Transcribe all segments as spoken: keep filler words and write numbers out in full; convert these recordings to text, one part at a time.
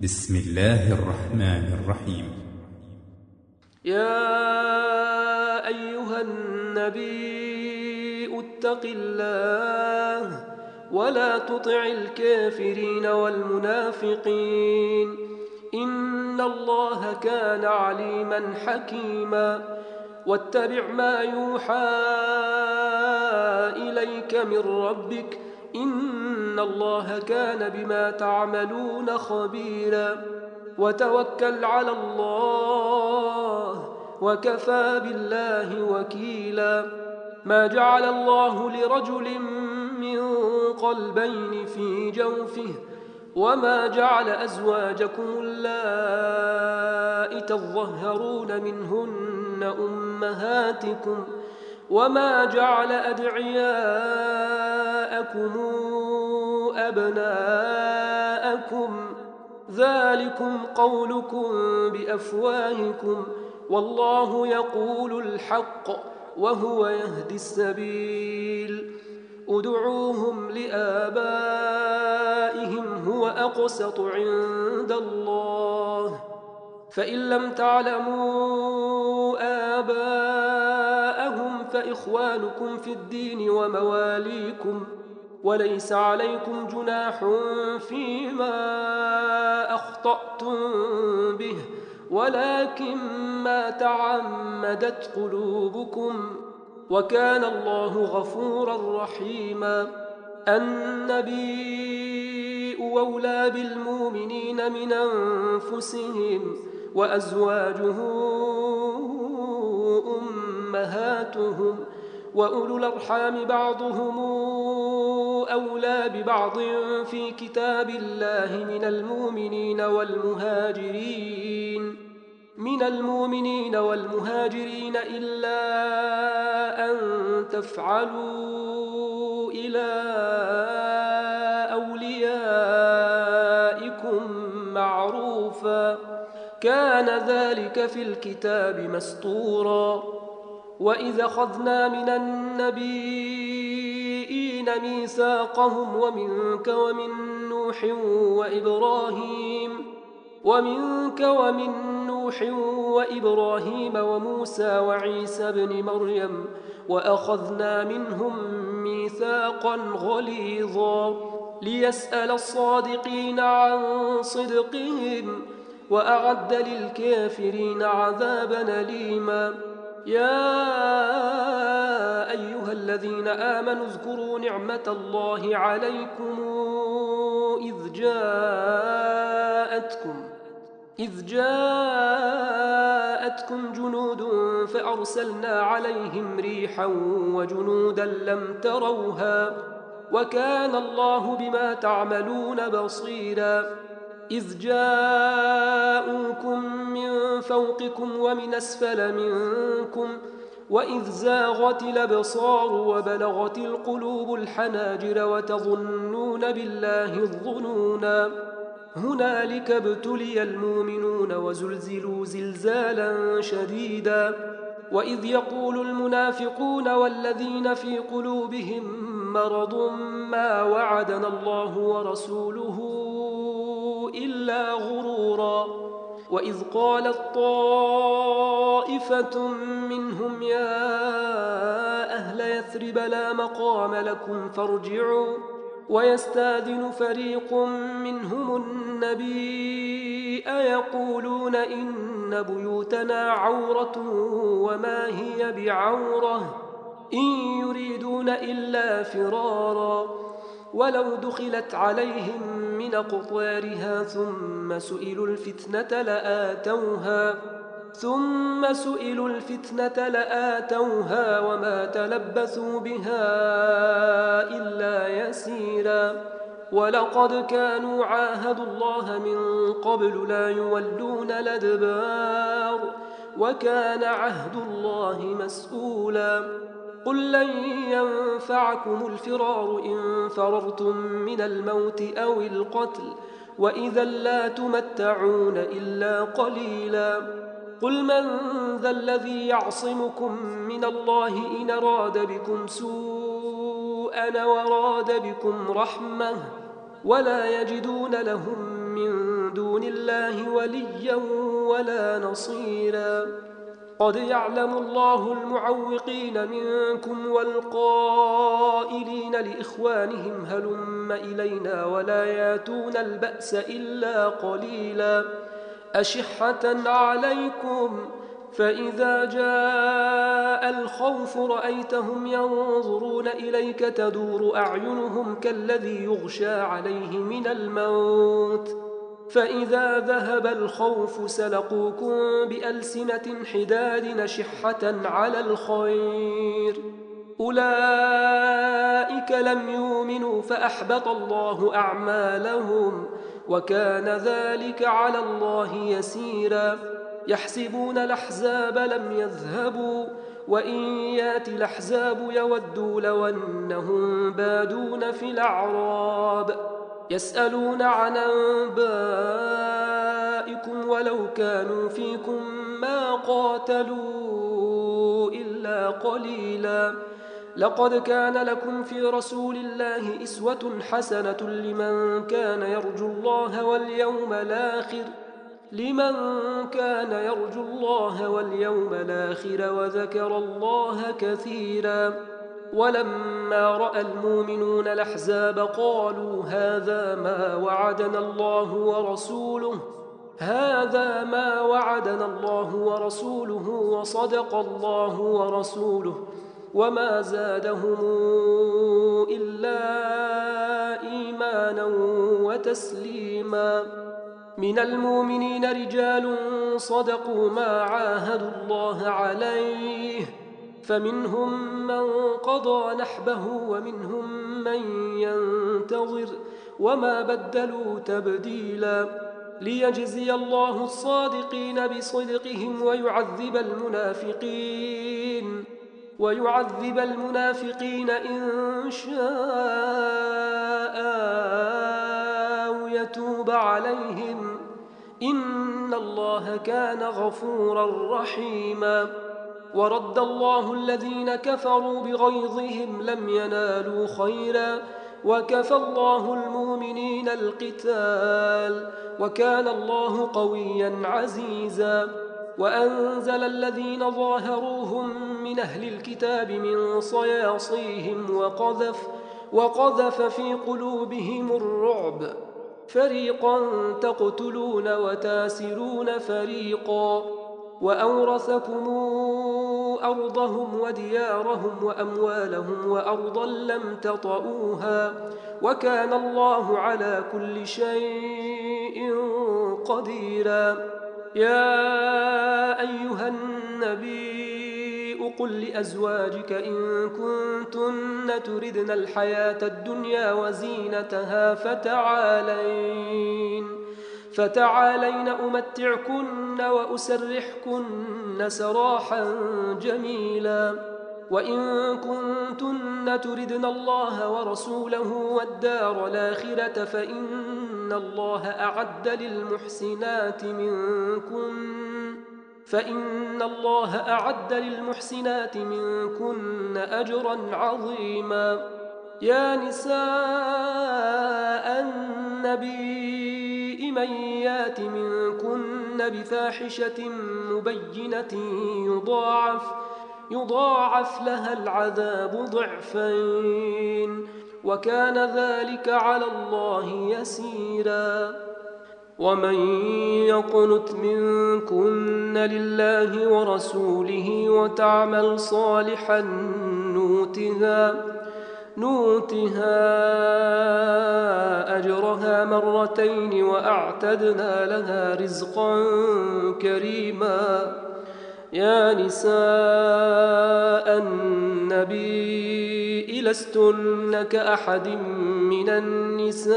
بسم الله الرحمن الرحيم. يا أيها النبي اتق الله ولا تطع الكافرين والمنافقين إن الله كان عليما حكيما واتبع ما يوحى إليك من ربك إن الله كان بما تعملون خبيرا وتوكل على الله وكفى بالله وكيلا ما جعل الله لرجل من قلبين في جوفه وما جعل أزواجكم اللائي تظهرون منهن أمهاتكم وما جعل أدعياءكم أبناءكم ذلكم قولكم بأفواهكم والله يقول الحق وهو يهدي السبيل ادعوهم لآبائهم هو أقسط عند الله فإن لم تعلموا آباءهم فإخوانكم في الدين ومواليكم وليس عليكم جناح فيما أخطأتم به ولكن ما تعمدت قلوبكم وكان الله غفورا رحيما النبي أولى بالمؤمنين من أنفسهم وأزواجه أمهاتهم وأولو الأرحام بعضهم أولى ببعض في كتاب الله من المؤمنين والمهاجرين من المؤمنين والمهاجرين إلا أن تفعلوا إلى أوليائكم معروفا كان ذلك في الكتاب مسطورا وإذا أخذنا من النبيين ميثاقهم ومنك ومن نوح وإبراهيم ومنك ومن نوح وإبراهيم وموسى وعيسى بن مريم وأخذنا منهم ميثاقا غليظا ليسأل الصادقين عن صدقهم وأعد للكافرين عذابا أليما يا أيها الذين آمنوا اذكروا نعمة الله عليكم إذ جاءتكم إذ جاءتكم جنود فأرسلنا عليهم ريحا وجنودا لم تروها وكان الله بما تعملون بصيرا إذ جاءوكم من فوقكم ومن أسفل منكم وإذ زاغت الأبصار وبلغت القلوب الحناجر وتظنون بالله الظنونا هنالك ابتلي المؤمنون وزلزلوا زلزالا شديدا وإذ يقول المنافقون والذين في قلوبهم مرض ما وعدنا الله ورسوله إلا غرورا وإذ قالت طائفة منهم يا أهل يثرب لا مقام لكم فارجعوا ويستاذن فريق منهم النبي أيقولون إن بيوتنا عورة وما هي بعورة إن يريدون إلا فرارا ولو دخلت عليهم من أقطارها ثم سئلوا الفتنة لآتوها ثم سئلوا الفتنة لآتوها وما تلبثوا بها إلا يسيرا ولقد كانوا عاهدوا الله من قبل لا يولون الأدبار وكان عهد الله مسؤولا قل لن ينفعكم الفرار إن فررتم من الموت أو القتل وإذا لا تمتعون إلا قليلا قل من ذا الذي يعصمكم من الله إن أراد بكم سوءا وراد بكم رحمة ولا يجدون لهم من دون الله الله وليا ولا نصيرا. قد يعلم الله المعوقين منكم والقائلين لإخوانهم هلم إلينا ولا ياتون البأس إلا قليلا أشحة عليكم فإذا جاء الخوف رأيتهم ينظرون إليك تدور أعينهم كالذي يغشى عليه من الموت فإذا ذهب الخوف سلقوكم بألسنة حداد نشحة على الخير أولئك لم يؤمنوا فأحبط الله أعمالهم وكان ذلك على الله يسيرا. يحسبون الأحزاب لم يذهبوا وإن يات الأحزاب يودوا لو أنهم بادون في الأعراب يسألون عن أنبائكم ولو كانوا فيكم ما قاتلوا إلا قليلا. لقد كان لكم في رسول الله أسوة حسنة لمن كان يرجو الله واليوم الآخر لمن كان يرجو الله واليوم الآخر وذكر الله كثيرا. ولما رأى المؤمنون الأحزاب قالوا هذا ما وعدنا الله ورسوله هذا ما وعدنا الله ورسوله وصدق الله ورسوله وما زادهم إلا إيمانا وتسليما. من المؤمنين رجال صدقوا ما عاهدوا الله عليه فمنهم من قضى نحبه ومنهم من ينتظر وما بدلوا تبديلا ليجزي الله الصادقين بصدقهم ويعذب المنافقين ويعذب المنافقين إن شاء أو يتوب عليهم إن الله كان غفورا رحيما. ورد الله الذين كفروا بغيظهم لم ينالوا خيرا وكفى الله المؤمنين القتال وكان الله قويا عزيزا. وأنزل الذين ظاهروهم من أهل الكتاب من صياصيهم وقذف, وقذف في قلوبهم الرعب فريقا تقتلون وتاسرون فريقا وأورثكم أرضهم وديارهم وأموالهم وأرضا لم تطئوها وكان الله على كل شيء قديرا. يا أيها النبي قل لأزواجك إن كنتن تردن الحياة الدنيا وزينتها فتعالين فتعالين أمتعكن وأسرحكن سراحا جميلا. وإن كنتن تردن الله ورسوله والدار الآخرة فإن الله أعد للمحسنات منكن فإن الله أعد للمحسنات منكن أجرا عظيما. يا نساء النبي من يات منكن بفاحشة مبينة يضاعف يضاعف لها العذاب ضعفين وكان ذلك على الله يسيرا. ومن يقنت منكن لله ورسوله وتعمل صالحا نؤتها نؤتها أجرها مرتين وأعتدنا لها رزقا كريما. يا نساء النبي لستن كأحد من النساء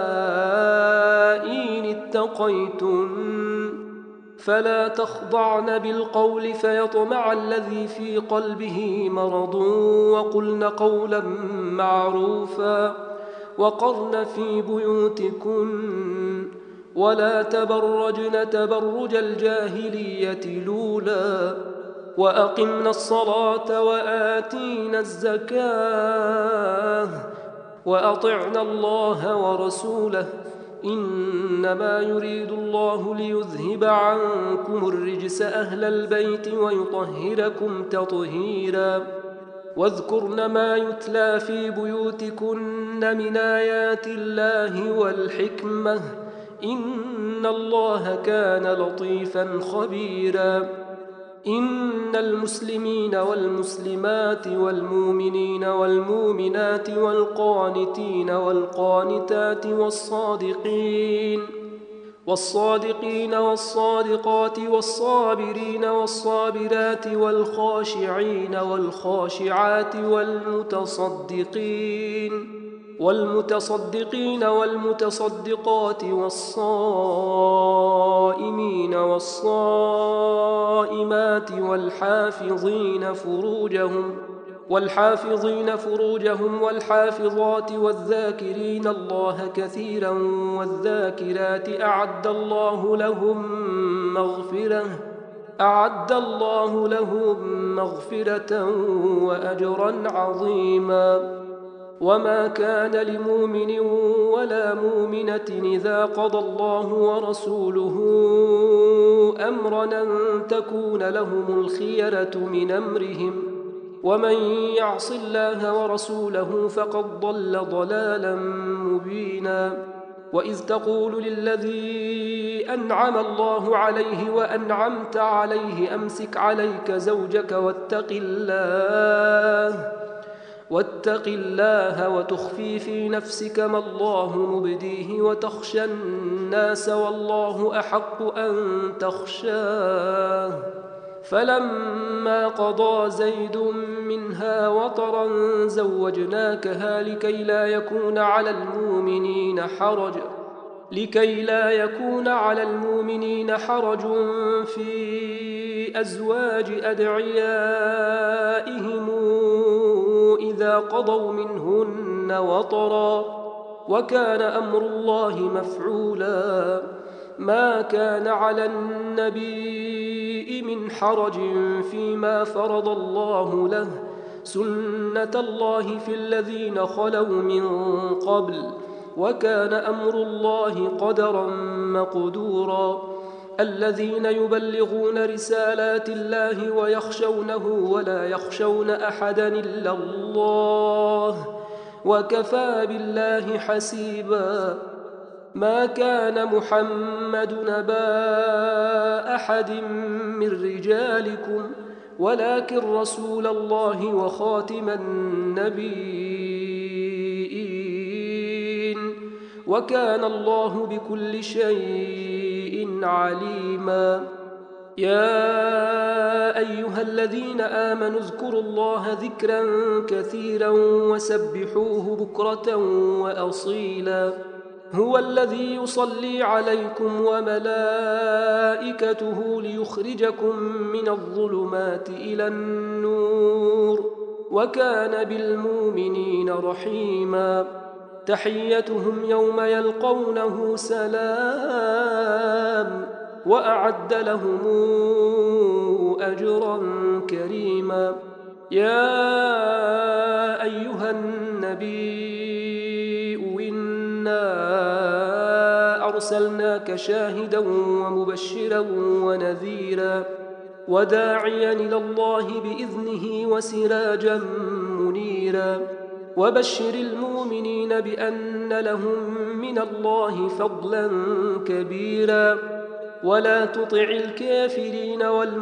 إن اتقيتن فلا تخضعن بالقول فيطمع الذي في قلبه مرض وقلن قولا معروفا وقرن في بيوتكن ولا تبرجن تبرج الجاهلية الأولى وأقمنا الصلاة وآتينا الزكاة وأطعنا الله ورسوله إنما يريد الله ليذهب عنكم الرجس أهل البيت ويطهركم تطهيرا واذكرن ما يتلى في بيوتكن من آيات الله والحكمة إن الله كان لطيفا خبيرا إن المسلمين والمسلمات والمؤمنين والمؤمنات والقانتين والقانتات والصادقين والصادقين والصادقات والصابرين والصابرات والخاشعين والخاشعات والمتصدقين والمتصدقين والمتصدقات والصائمين والصائمات والحافظين فروجهم والحافظين فروجهم والحافظات والذاكرين الله كثيرا والذاكرات أعد الله لهم مغفرة أعد الله لهم مغفرة وأجرا عظيما وما كان لمؤمن ولا مؤمنة إذا قضى الله ورسوله أمرا أن تكون لهم الخيرة من أمرهم ومن يعص الله ورسوله فقد ضل ضلالا مبينا وإذ تقول للذي أنعم الله عليه وأنعمت عليه أمسك عليك زوجك واتق الله واتق الله وتخفي في نفسك ما الله مبديه وتخشى الناس والله أحق أن تخشاه فلما قضى زيد منها وطرا زوجناكها لكي لا يكون على المؤمنين حرج لكي لا يكون على المؤمنين حرج في أزواج أدعيائهم إذا قضوا منهن وطرا وكان أمر الله مفعولا ما كان على النبي من حرج فيما فرض الله له سنة الله في الذين خلوا من قبل وكان أمر الله قدرا مقدورا الذين يبلغون رسالات الله ويخشونه ولا يخشون أحدا إلا الله وكفى بالله حسيبا ما كان محمد نبا أحد من رجالكم ولكن رسول الله وخاتم النبيين وكان الله بكل شيء عليما يا أيها الذين آمنوا اذكروا الله ذكرا كثيرا وسبحوه بكرة وأصيلا هو الذي يصلي عليكم وملائكته ليخرجكم من الظلمات إلى النور وكان بالمؤمنين رحيما تحيتهم يوم يلقونه سلام وأعد لهم أجرا كريما يا أيها النبي إنا أرسلناك شاهدا ومبشرا ونذيرا وداعيا إلى الله بإذنه وسراجا منيرا وبشر المؤمنين بأن لهم من الله فضلا كبيرا ولا تطع الكافرين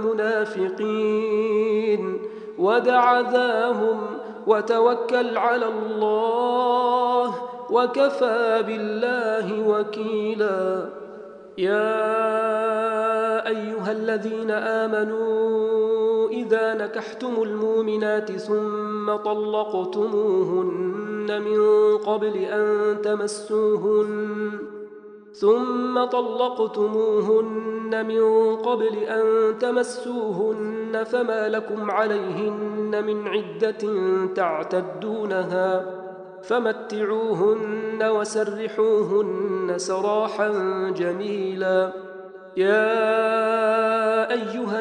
والمنافقين ودع ذاهم وتوكل على الله وكفى بالله وكيلا يا أيها الذين آمنوا إذا نكحتم المؤمنات ثم طلقتموهن من قبل أن تمسوهن ثم طلقتموهن من قبل أن تمسوهن فما لكم عليهن من عدة تعتدونها فمتعوهن وسرحوهن سراحا جميلا يا أيها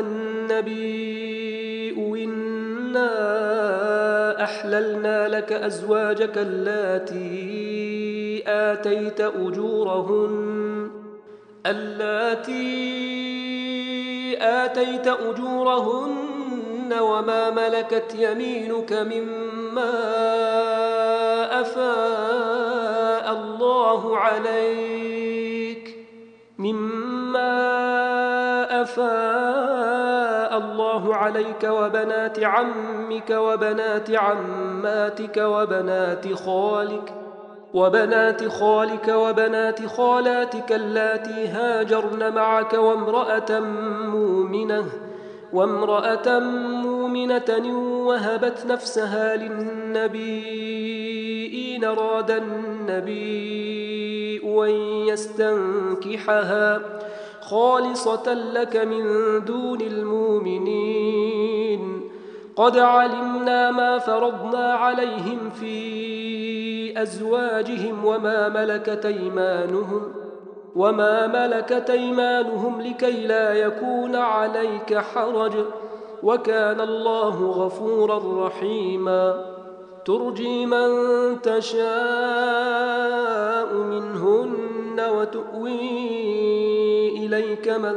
النبي إنا أحللنا لك أزواجك اللاتي آتيت أجورهن اللاتي آتيت أجورهن وما ملكت يمينك مما أفاء الله عليك مما أفاء الله عليك وبنات عمك وبنات عماتك وبنات خالك وبنات خالك وبنات خالاتك اللاتي هاجرن معك وامرأة مؤمنة وامرأة مؤمنة وهبت نفسها للنبي إن أراد النبي أن يستنكحها خالصة لك من دون المؤمنين قد علمنا ما فرضنا عليهم في أزواجهم وما ملكت أيمانهم وما ملكت أيمانهم لكي لا يكون عليك حرج وكان الله غفورا رحيما ترجي من تشاء منهن وتؤوي إليك من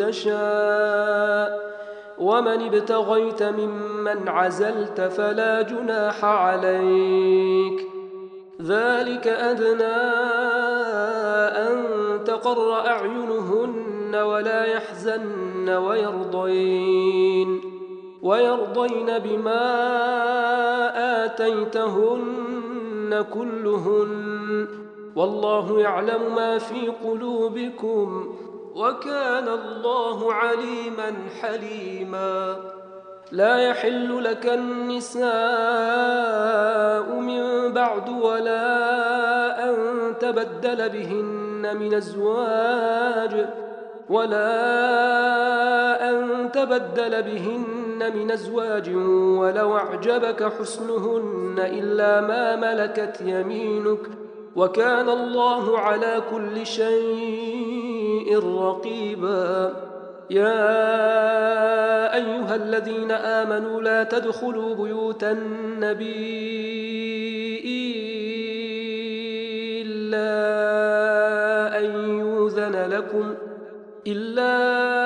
تشاء ومن ابتغيت ممن عزلت فلا جناح عليك ذلك أدنى أن تقر أعينهن ولا يحزن ويرضين ويرضين بما آتيتهن كلهن والله يعلم ما في قلوبكم وكان الله عليما حليما لا يحل لك النساء من بعد ولا أن تبدل بهن من أزواج ولا أن تبدل بهن من أزواج ولو أعجبك حسنهن إلا ما ملكت يمينك وكان الله على كل شيء رقيبا يا أيها الذين آمنوا لا تدخلوا بيوت النبي إلا أن يؤذن لكم إلا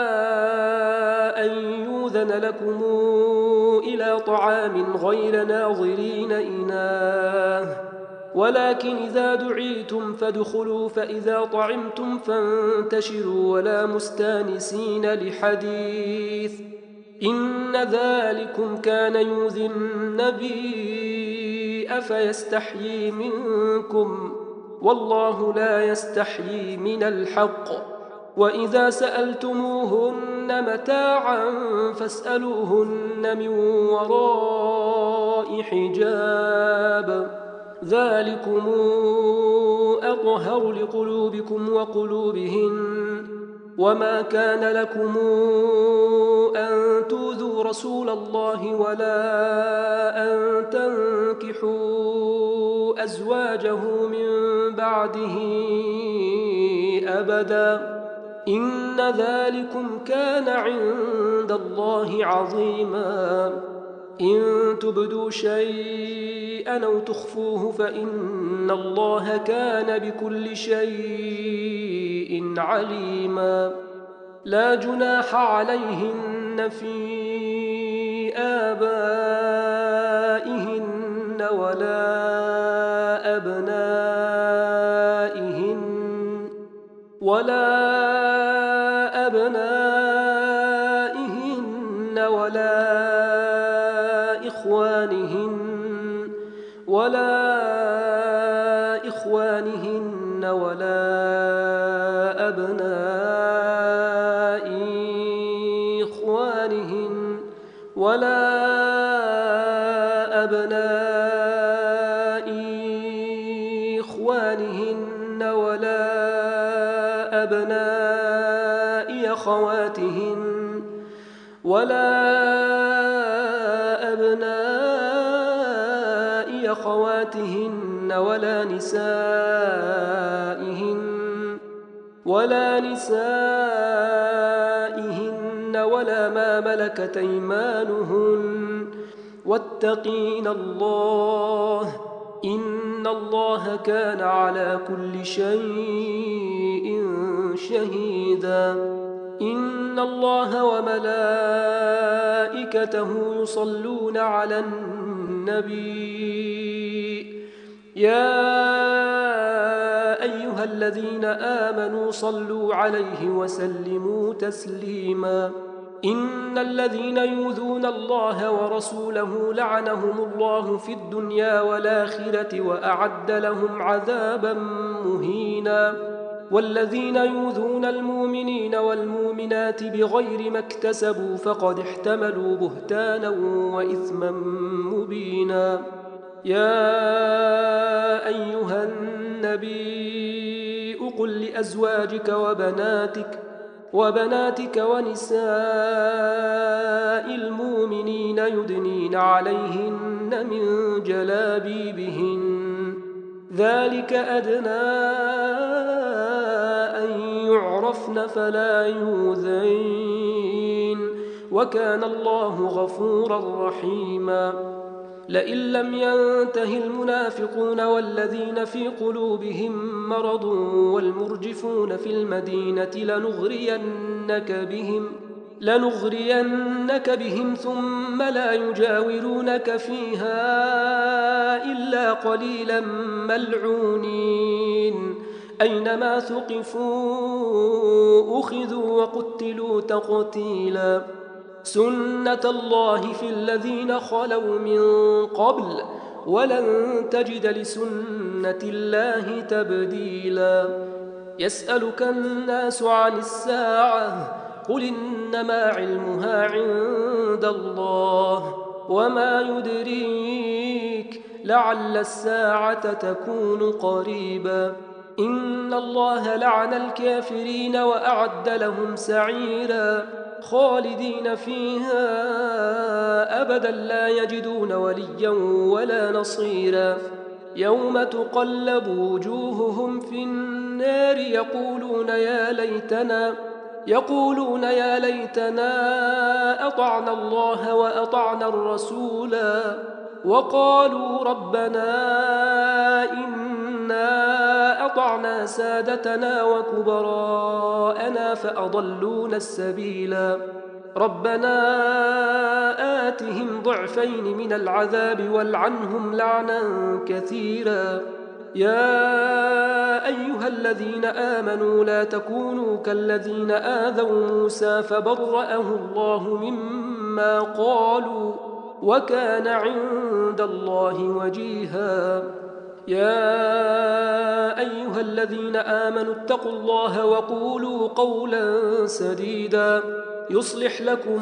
أن يؤذن لكم إلى طعام غير ناظرين إناه ولكن إذا دعيتم فادخلوا فإذا طعمتم فانتشروا ولا مستانسين لحديث إن ذلكم كان يؤذي النبي أفيستحيي منكم والله لا يستحيي من الحق وإذا سألتموهن متاعا فاسألوهن من وراء حجاب ذلكم أطهر لقلوبكم وقلوبهن وما كان لكم أن تؤذوا رسول الله ولا أن تنكحوا أزواجه من بعده أبدا إن ذلكم كان عند الله عظيما إن تبدوا شيئا أو تخفوه فإن الله كان بكل شيء عليما لا جناح عليهن في آبائهن ولا أبنائهن ولا أبنائهن ولا إخوانهن ولا إخوانهن ولا أبناء إخوانهن ولا أبناء إخوانهن ولا أبناء أخواتهن ولا أبناء أخواتهن ولا نسائهن ولا نسائهن ولا ما ملكت أيمانهن واتقين الله إن الله كان على كل شيء شهيدا إن الله وملائكته يصلون على النبي يا أيها الذين آمنوا صلوا عليه وسلموا تسليما إن الذين يؤذون الله ورسوله لعنهم الله في الدنيا والآخرة وأعد لهم عذابا مهينا والذين يؤذون المؤمنين والمؤمنات بغير ما اكتسبوا فقد احتملوا بهتانا وإثما مبينا يا أيها النبي قل لأزواجك وبناتك وبناتك ونساء المؤمنين يدنين عليهن من جلابيبهن ذلك أدنى أن يعرفن فلا يؤذين وكان الله غفورا رحيما لئن لم ينته المنافقون والذين في قلوبهم مرض والمرجفون في المدينة لنغرينك بهم لنغرينك بهم ثم لا يجاورونك فيها إلا قليلا ملعونين أينما ثقفوا أخذوا وقتلوا تقتيلا سنة الله في الذين خلوا من قبل ولن تجد لسنة الله تبديلا يسألك الناس عن الساعة قل إنما علمها عند الله وما يدريك لعل الساعة تكون قريبا إن الله لعن الكافرين وأعد لهم سعيرا خالدين فيها أبدا لا يجدون وليا ولا نصيرا يوم تقلب وجوههم في النار يقولون يا ليتنا يقولون يا ليتنا أطعنا الله وأطعنا الرسولا وقالوا ربنا إنا أطعنا سادتنا وكبراءنا فأضلونا السبيلا ربنا آتهم ضعفين من العذاب والعنهم لعنا كثيرا يا أيها الذين آمنوا لا تكونوا كالذين آذوا موسى فبرأه الله مما قالوا وكان عند الله وجيها يا أيها الذين آمنوا اتقوا الله وقولوا قولا سديدا يصلح لكم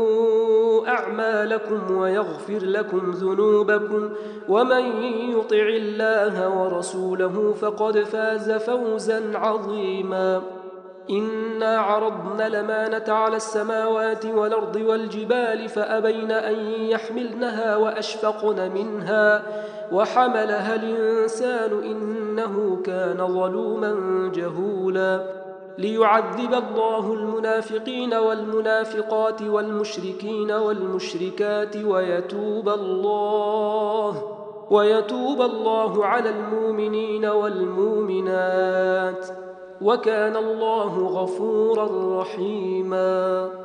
أعمالكم ويغفر لكم ذنوبكم ومن يطع الله ورسوله فقد فاز فوزا عظيما إنا عرضنا الأمانة على السماوات والأرض والجبال فأبين أن يحملنها وأشفقن منها وحملها الإنسان إنه كان ظلوما جهولا ليعذب الله المنافقين والمنافقات والمشركين والمشركات ويتوب الله ويتوب الله على المؤمنين والمؤمنات وكان الله غفورا رحيما